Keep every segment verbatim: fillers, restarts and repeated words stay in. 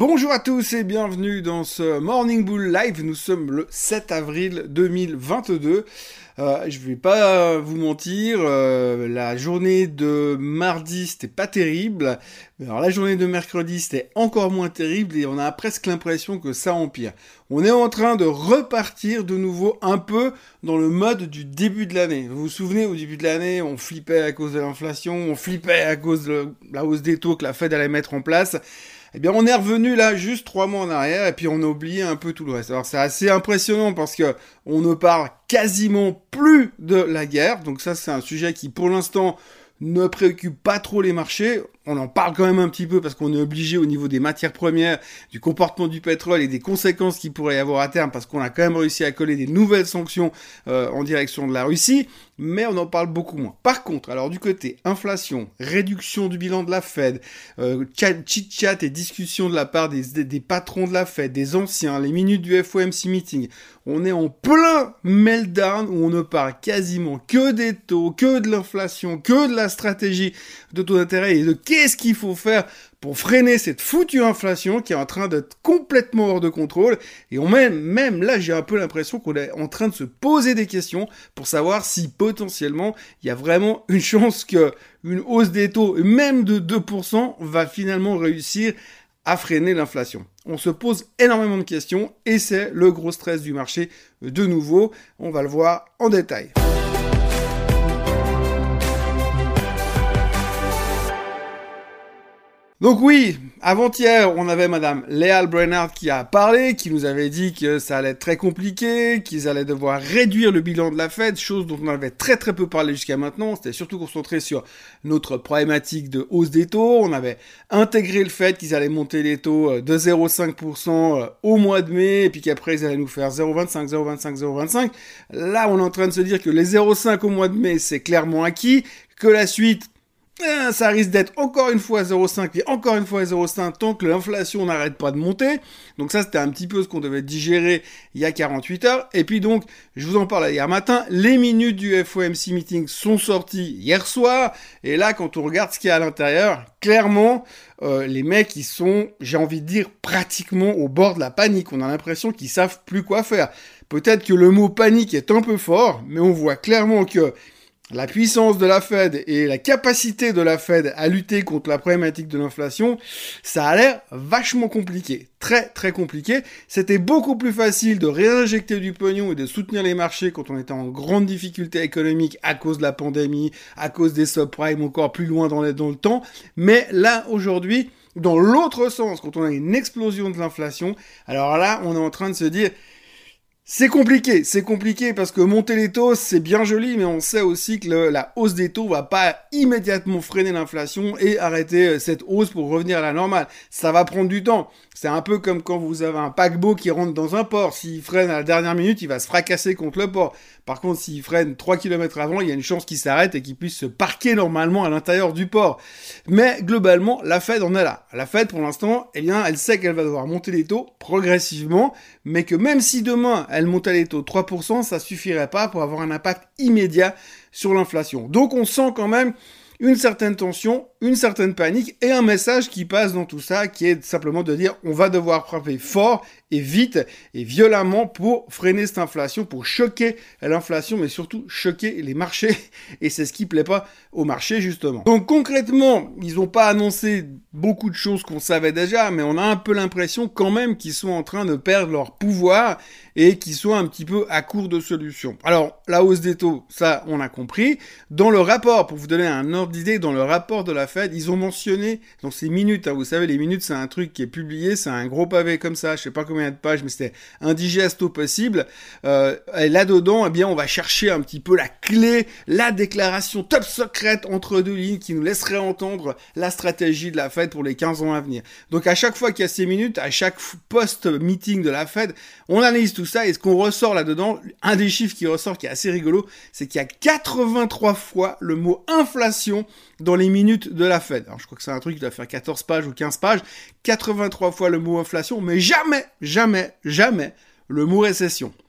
Bonjour à tous et bienvenue dans ce Morning Bull Live. Nous sommes le sept avril deux mille vingt-deux. Euh, je vais pas vous mentir, euh, la journée de mardi c'était pas terrible. Alors la journée de mercredi c'était encore moins terrible et on a presque l'impression que ça empire. On est en train de repartir de nouveau un peu dans le mode du début de l'année. Vous vous souvenez, au début de l'année, on flippait à cause de l'inflation, on flippait à cause de la hausse des taux que la Fed allait mettre en place. Eh bien, on est revenu là juste trois mois en arrière et puis on a oublié un peu tout le reste. Alors c'est assez impressionnant parce que on ne parle quasiment plus de la guerre. Donc ça, c'est un sujet qui, pour l'instant, ne préoccupe pas trop les marchés. On en parle quand même un petit peu parce qu'on est obligé au niveau des matières premières, du comportement du pétrole et des conséquences qu'il pourrait y avoir à terme parce qu'on a quand même réussi à coller des nouvelles sanctions euh, en direction de la Russie, mais on en parle beaucoup moins. Par contre, alors du côté inflation, réduction du bilan de la Fed, euh, chit-chat et discussion de la part des, des, des patrons de la Fed, des anciens, les minutes du F O M C meeting, on est en plein meltdown où on ne parle quasiment que des taux, que de l'inflation, que de la stratégie de taux d'intérêt et de qu'est-ce qu'il faut faire pour freiner cette foutue inflation qui est en train d'être complètement hors de contrôle. Et on même, même là, j'ai un peu l'impression qu'on est en train de se poser des questions pour savoir si potentiellement il y a vraiment une chance que une hausse des taux, même de deux pour cent, va finalement réussir à freiner l'inflation. On se pose énormément de questions et c'est le gros stress du marché de nouveau. On va le voir en détail. Donc oui, avant-hier, on avait Madame Lael Brainard qui a parlé, qui nous avait dit que ça allait être très compliqué, qu'ils allaient devoir réduire le bilan de la Fed, chose dont on avait très très peu parlé jusqu'à maintenant. C'était surtout concentré sur notre problématique de hausse des taux. On avait intégré le fait qu'ils allaient monter les taux de zéro virgule cinq pour cent au mois de mai, et puis qu'après ils allaient nous faire zéro virgule vingt-cinq, zéro virgule vingt-cinq, zéro virgule vingt-cinq. Là, on est en train de se dire que les zéro virgule cinq au mois de mai, c'est clairement acquis, que la suite, ça risque d'être encore une fois zéro virgule cinq et encore une fois zéro virgule cinq tant que l'inflation n'arrête pas de monter. Donc ça, c'était un petit peu ce qu'on devait digérer il y a quarante-huit heures. Et puis donc, je vous en parlais hier matin, les minutes du F O M C meeting sont sorties hier soir. Et là, quand on regarde ce qu'il y a à l'intérieur, clairement, euh, les mecs, ils sont, j'ai envie de dire, pratiquement au bord de la panique. On a l'impression qu'ils savent plus quoi faire. Peut-être que le mot panique est un peu fort, mais on voit clairement que la puissance de la Fed et la capacité de la Fed à lutter contre la problématique de l'inflation, ça a l'air vachement compliqué. Très, très compliqué. C'était beaucoup plus facile de réinjecter du pognon et de soutenir les marchés quand on était en grande difficulté économique à cause de la pandémie, à cause des subprimes encore plus loin dans, les, dans le temps. Mais là, aujourd'hui, dans l'autre sens, quand on a une explosion de l'inflation, alors là, on est en train de se dire... C'est compliqué, c'est compliqué parce que monter les taux, c'est bien joli, mais on sait aussi que le, la hausse des taux va pas immédiatement freiner l'inflation et arrêter cette hausse pour revenir à la normale. Ça va prendre du temps. C'est un peu comme quand vous avez un paquebot qui rentre dans un port. S'il freine à la dernière minute, il va se fracasser contre le port. Par contre, s'il freine trois kilomètres avant, il y a une chance qu'il s'arrête et qu'il puisse se parquer normalement à l'intérieur du port. Mais globalement, la Fed en est là. La Fed, pour l'instant, eh bien, elle sait qu'elle va devoir monter les taux progressivement, mais que même si demain, elle montait les taux de trois pour cent, ça suffirait pas pour avoir un impact immédiat sur l'inflation. Donc on sent quand même une certaine tension, une certaine panique et un message qui passe dans tout ça qui est simplement de dire on va devoir frapper fort et vite et violemment pour freiner cette inflation, pour choquer l'inflation mais surtout choquer les marchés et c'est ce qui plaît pas aux marchés justement. Donc concrètement, ils ont pas annoncé beaucoup de choses qu'on savait déjà mais on a un peu l'impression quand même qu'ils sont en train de perdre leur pouvoir et qu'ils sont un petit peu à court de solutions. Alors, la hausse des taux, ça, on a compris. Dans le rapport, pour vous donner un ordre d'idée, dans le rapport de la Fed, ils ont mentionné, dans ces minutes, hein, vous savez, les minutes, c'est un truc qui est publié, c'est un gros pavé comme ça, je sais pas combien de pages, mais c'était indigeste au possible. Euh, et là-dedans, eh bien, on va chercher un petit peu la clé, la déclaration top secrète entre deux lignes qui nous laisserait entendre la stratégie de la Fed pour les quinze ans à venir. Donc, à chaque fois qu'il y a ces minutes, à chaque post-meeting de la Fed, on analyse tout ça et ce qu'on ressort là-dedans, un des chiffres qui ressort qui est assez rigolo, c'est qu'il y a quatre-vingt-trois fois le mot inflation dans les minutes de la Fed. Alors je crois que c'est un truc qui doit faire quatorze pages ou quinze pages, quatre-vingt-trois fois le mot inflation, mais jamais, jamais, jamais le mot récession.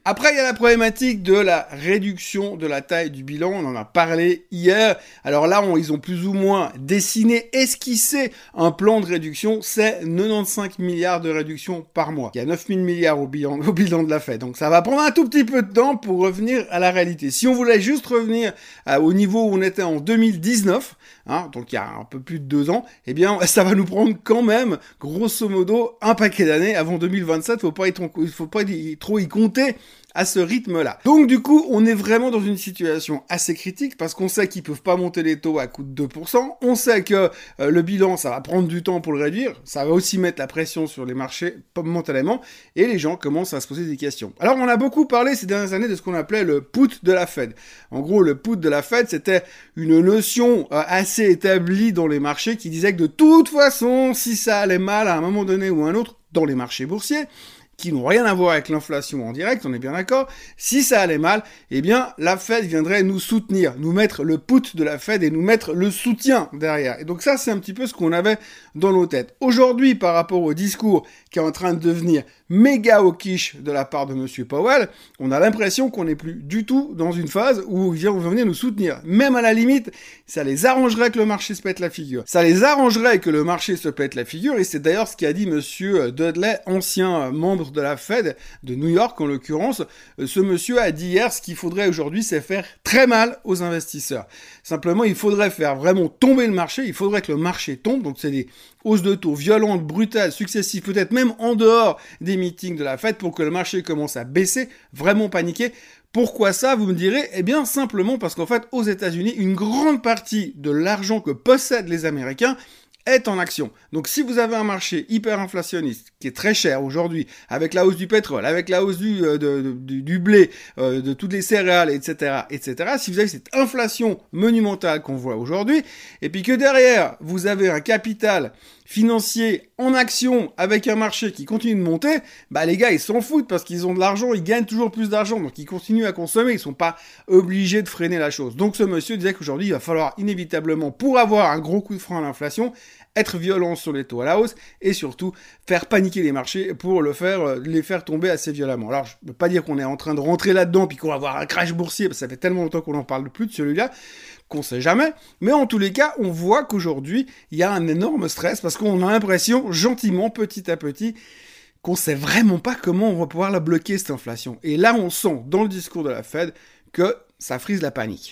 Après, il y a la problématique de la réduction de la taille du bilan. On en a parlé hier. Alors là, on, ils ont plus ou moins dessiné, esquissé un plan de réduction. C'est quatre-vingt-quinze milliards de réduction par mois. Il y a neuf mille milliards au bilan, au bilan de la Fed. Donc ça va prendre un tout petit peu de temps pour revenir à la réalité. Si on voulait juste revenir à, au niveau où on était en deux mille dix-neuf, hein, donc il y a un peu plus de deux ans, eh bien, ça va nous prendre quand même, grosso modo, un paquet d'années avant deux mille vingt-sept. Faut pas y, faut pas y, trop y compter à ce rythme-là. Donc du coup, on est vraiment dans une situation assez critique parce qu'on sait qu'ils peuvent pas monter les taux à coût de deux pour cent, on sait que euh, le bilan, ça va prendre du temps pour le réduire, ça va aussi mettre la pression sur les marchés momentanément, et les gens commencent à se poser des questions. Alors on a beaucoup parlé ces dernières années de ce qu'on appelait le put de la Fed. En gros, le put de la Fed, c'était une notion euh, assez établie dans les marchés qui disait que de toute façon, si ça allait mal à un moment donné ou à un autre, dans les marchés boursiers, qui n'ont rien à voir avec l'inflation en direct, on est bien d'accord, si ça allait mal, eh bien, la Fed viendrait nous soutenir, nous mettre le put de la Fed et nous mettre le soutien derrière. Et donc ça, c'est un petit peu ce qu'on avait dans nos têtes. Aujourd'hui, par rapport au discours qui est en train de devenir méga hawkish de la part de Monsieur Powell, on a l'impression qu'on n'est plus du tout dans une phase où ils vont venir nous soutenir. Même à la limite, ça les arrangerait que le marché se pète la figure. Ça les arrangerait que le marché se pète la figure, et c'est d'ailleurs ce qu'a dit Monsieur Dudley, ancien membre de la Fed, de New York en l'occurrence. Ce monsieur a dit hier, ce qu'il faudrait aujourd'hui, c'est faire très mal aux investisseurs. Simplement, il faudrait faire vraiment tomber le marché, il faudrait que le marché tombe, donc c'est des hausses de taux violentes, brutales, successives, peut-être même en dehors des meetings de la Fed pour que le marché commence à baisser, vraiment paniquer. Pourquoi ça, vous me direz? Eh bien, simplement parce qu'en fait, aux États-Unis, une grande partie de l'argent que possèdent les Américains est en action. Donc si vous avez un marché hyper inflationniste qui est très cher aujourd'hui, avec la hausse du pétrole, avec la hausse du, euh, de, de, du, du blé, euh, de toutes les céréales, et cetera, et cetera, si vous avez cette inflation monumentale qu'on voit aujourd'hui, et puis que derrière, vous avez un capital financier en action avec un marché qui continue de monter, bah les gars, ils s'en foutent parce qu'ils ont de l'argent, ils gagnent toujours plus d'argent, donc ils continuent à consommer, ils sont pas obligés de freiner la chose. Donc ce monsieur disait qu'aujourd'hui, il va falloir inévitablement, pour avoir un gros coup de frein à l'inflation, être violent sur les taux à la hausse et surtout faire paniquer les marchés pour le faire, les faire tomber assez violemment. Alors, je ne peux pas dire qu'on est en train de rentrer là-dedans puis qu'on va avoir un crash boursier, parce que ça fait tellement longtemps qu'on n'en parle plus de celui-là, qu'on sait jamais. Mais en tous les cas, on voit qu'aujourd'hui, il y a un énorme stress parce qu'on a l'impression, gentiment, petit à petit, qu'on sait vraiment pas comment on va pouvoir la bloquer, cette inflation. Et là, on sent, dans le discours de la Fed, que ça frise la panique.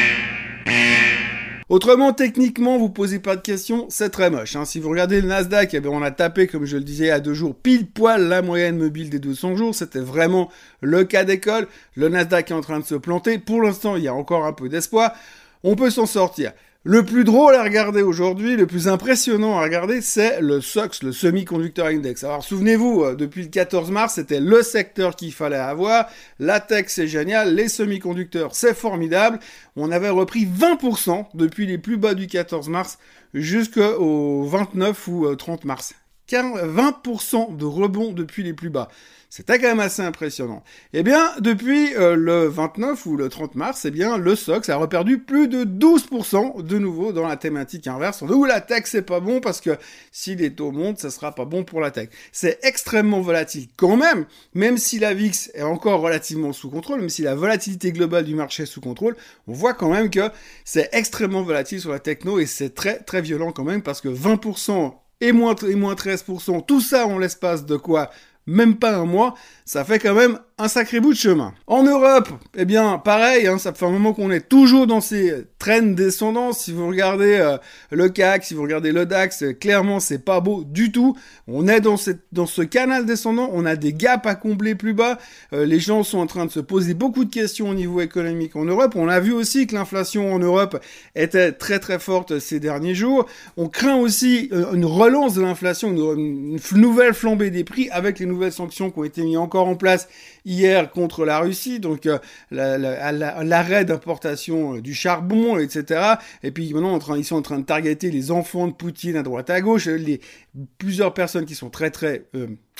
Autrement, techniquement, vous posez pas de questions, c'est très moche. Hein. Si vous regardez le Nasdaq, eh bien, on a tapé, comme je le disais, à deux jours, pile poil la moyenne mobile des deux cents jours. C'était vraiment le cas d'école. Le Nasdaq est en train de se planter. Pour l'instant, il y a encore un peu d'espoir. On peut s'en sortir. Le plus drôle à regarder aujourd'hui, le plus impressionnant à regarder, c'est le S O X, le Semiconductor Index. Alors souvenez-vous, depuis le quatorze mars, c'était le secteur qu'il fallait avoir. La tech, c'est génial. Les semi-conducteurs, c'est formidable. On avait repris vingt pour cent depuis les plus bas du quatorze mars jusqu'au vingt-neuf ou trente mars. vingt pour cent de rebond depuis les plus bas. C'était quand même assez impressionnant. Eh bien, depuis euh, le vingt-neuf ou le trente mars, eh bien, le S O X a reperdu plus de douze pour cent de nouveau dans la thématique inverse. Où la tech, c'est pas bon parce que si les taux montent, ça sera pas bon pour la tech. C'est extrêmement volatile quand même, même si la V I X est encore relativement sous contrôle, même si la volatilité globale du marché est sous contrôle, on voit quand même que c'est extrêmement volatile sur la techno et c'est très très violent quand même parce que vingt pour cent et moins, et moins treize pour cent, tout ça en l'espace de quoi? Même pas un mois, ça fait quand même un sacré bout de chemin. En Europe, eh bien, pareil, hein, ça fait un moment qu'on est toujours dans ces traînes descendantes. Si vous regardez euh, le C A C, si vous regardez le DAX, euh, clairement, c'est pas beau du tout. On est dans, cette, dans ce canal descendant, on a des gaps à combler plus bas. Euh, les gens sont en train de se poser beaucoup de questions au niveau économique en Europe. On a vu aussi que l'inflation en Europe était très très forte ces derniers jours. On craint aussi euh, une relance de l'inflation, une, une nouvelle flambée des prix avec les nouvelles sanctions qui ont été mises encore en place hier contre la Russie, donc euh, la, la, la, l'arrêt d'importation euh, du charbon, et cetera. Et puis maintenant, en train, ils sont en train de targeter les enfants de Poutine à droite à gauche, les plusieurs personnes qui sont très très euh,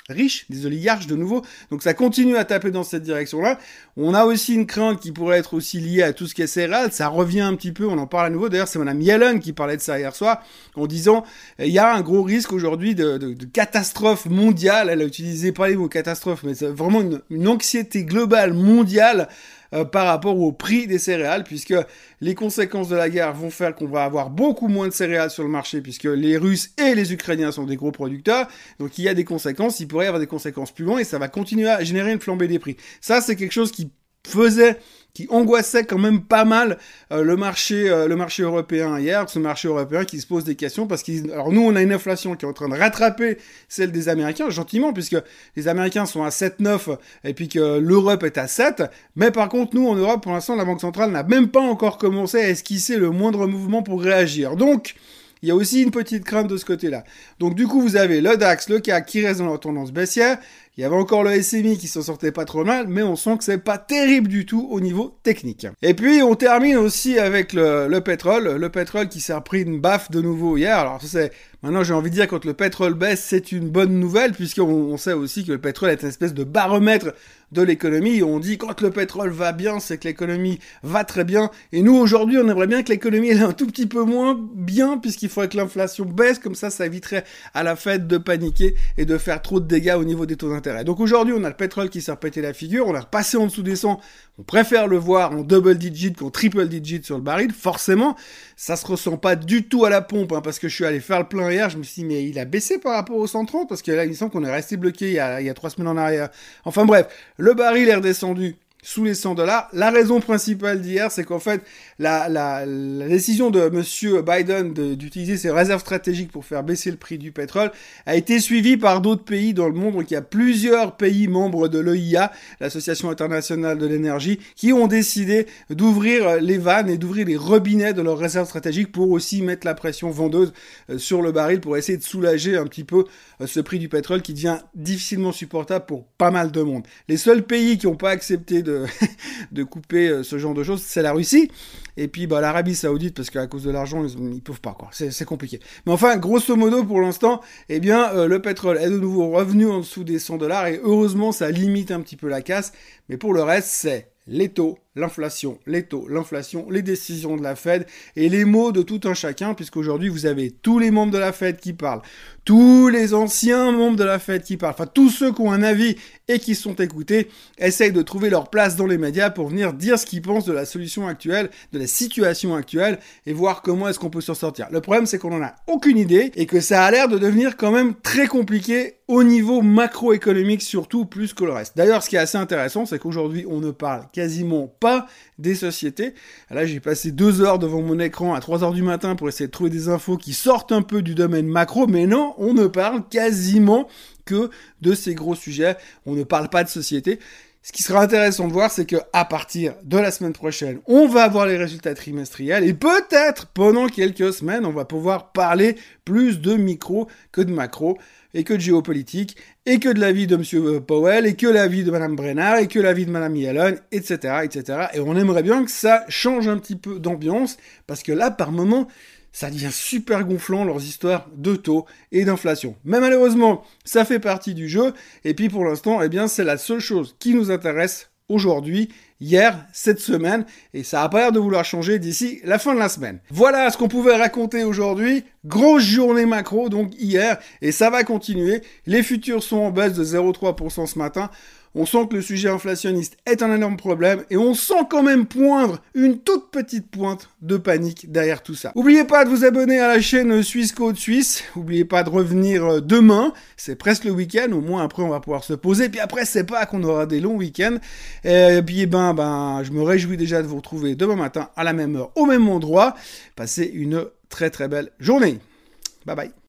riches, des oligarches de nouveau. Donc ça continue à taper dans cette direction-là. On a aussi une crainte qui pourrait être aussi liée à tout ce qui est céréales. Ça revient un petit peu, on en parle à nouveau. D'ailleurs, c'est Madame Yellen qui parlait de ça hier soir, en disant il y a un gros risque aujourd'hui de, de, de catastrophe mondiale. Elle a utilisé pas les mots catastrophe, mais c'est vraiment une, une anxiété globale mondiale Euh, par rapport au prix des céréales, puisque les conséquences de la guerre vont faire qu'on va avoir beaucoup moins de céréales sur le marché, puisque les Russes et les Ukrainiens sont des gros producteurs, donc il y a des conséquences, il pourrait y avoir des conséquences plus loin, et ça va continuer à générer une flambée des prix. Ça, c'est quelque chose qui faisait, qui angoissait quand même pas mal euh, le marché euh, le marché européen hier, ce marché européen qui se pose des questions, parce que alors nous on a une inflation qui est en train de rattraper celle des Américains, gentiment, puisque les Américains sont à sept virgule neuf et puis que l'Europe est à sept, mais par contre nous en Europe pour l'instant la Banque centrale n'a même pas encore commencé à esquisser le moindre mouvement pour réagir. Donc il y a aussi une petite crainte de ce côté-là. Donc du coup, vous avez le DAX, le C A C qui reste dans leur tendance baissière. Il y avait encore le S M I qui s'en sortait pas trop mal, mais on sent que c'est pas terrible du tout au niveau technique. Et puis, on termine aussi avec le, le pétrole. Le pétrole qui s'est repris une baffe de nouveau hier. Alors, c'est, maintenant, j'ai envie de dire, quand le pétrole baisse, c'est une bonne nouvelle, puisqu'on on sait aussi que le pétrole est une espèce de baromètre de l'économie. On dit, quand le pétrole va bien, c'est que l'économie va très bien. Et nous, aujourd'hui, on aimerait bien que l'économie elle, est un tout petit peu moins bien, puisqu'il faudrait que l'inflation baisse. Comme ça, ça éviterait à la Fed de paniquer et de faire trop de dégâts au niveau des taux d'intérêt. Donc aujourd'hui, on a le pétrole qui s'est repété la figure, on a repassé en dessous des cent, on préfère le voir en double digit qu'en triple digit sur le baril, forcément, ça se ressent pas du tout à la pompe, hein, parce que je suis allé faire le plein hier, je me suis dit, mais il a baissé par rapport au cent trente, parce que là, il me semble qu'on est resté bloqué il y a, il y a trois semaines en arrière. Enfin bref, le baril est redescendu sous les cent dollars. La raison principale d'hier, c'est qu'en fait, la, la, la décision de monsieur Biden de, d'utiliser ses réserves stratégiques pour faire baisser le prix du pétrole a été suivie par d'autres pays dans le monde. Donc, il y a plusieurs pays membres de l'E I A, l'Association internationale de l'énergie, qui ont décidé d'ouvrir les vannes et d'ouvrir les robinets de leurs réserves stratégiques pour aussi mettre la pression vendeuse sur le baril pour essayer de soulager un petit peu ce prix du pétrole qui devient difficilement supportable pour pas mal de monde. Les seuls pays qui n'ont pas accepté de De, de couper ce genre de choses, c'est la Russie, et puis bah, l'Arabie Saoudite, parce qu'à cause de l'argent, ils, ils peuvent pas, quoi. C'est, c'est compliqué. Mais enfin, grosso modo, pour l'instant, eh bien, euh, le pétrole est de nouveau revenu en dessous des cent dollars, et heureusement, ça limite un petit peu la casse, mais pour le reste, c'est les taux, l'inflation, les taux, l'inflation, les décisions de la Fed et les mots de tout un chacun, puisqu'aujourd'hui vous avez tous les membres de la Fed qui parlent, tous les anciens membres de la Fed qui parlent, enfin tous ceux qui ont un avis et qui sont écoutés, essayent de trouver leur place dans les médias pour venir dire ce qu'ils pensent de la solution actuelle, de la situation actuelle et voir comment est-ce qu'on peut s'en sortir. Le problème c'est qu'on en a aucune idée et que ça a l'air de devenir quand même très compliqué au niveau macroéconomique surtout plus que le reste. D'ailleurs, ce qui est assez intéressant, c'est qu'aujourd'hui on ne parle quasiment pas des sociétés. Là, j'ai passé deux heures devant mon écran à trois heures du matin pour essayer de trouver des infos qui sortent un peu du domaine macro, mais non, on ne parle quasiment que de ces gros sujets. On ne parle pas de société. Ce qui sera intéressant de voir, c'est que à partir de la semaine prochaine, on va avoir les résultats trimestriels et peut-être pendant quelques semaines, on va pouvoir parler plus de micro que de macro et que de géopolitique et que de l'avis de monsieur Powell et que l'avis de madame Brennard et que l'avis de madame Yellen, et cetera, et cetera. Et on aimerait bien que ça change un petit peu d'ambiance parce que là, par moment, ça devient super gonflant, leurs histoires de taux et d'inflation. Mais malheureusement, ça fait partie du jeu. Et puis pour l'instant, eh bien, c'est la seule chose qui nous intéresse aujourd'hui, hier, cette semaine. Et ça n'a pas l'air de vouloir changer d'ici la fin de la semaine. Voilà ce qu'on pouvait raconter aujourd'hui. Grosse journée macro, donc hier. Et ça va continuer. Les futurs sont en baisse de zéro virgule trois pour cent ce matin. On sent que le sujet inflationniste est un énorme problème et on sent quand même poindre une toute petite pointe de panique derrière tout ça. N'oubliez pas de vous abonner à la chaîne Suisse Côte Suisse. N'oubliez pas de revenir demain. C'est presque le week-end. Au moins après on va pouvoir se poser. Puis après c'est pas qu'on aura des longs week-ends. Et puis ben, ben, je me réjouis déjà de vous retrouver demain matin à la même heure, au même endroit. Passez une très très belle journée. Bye bye.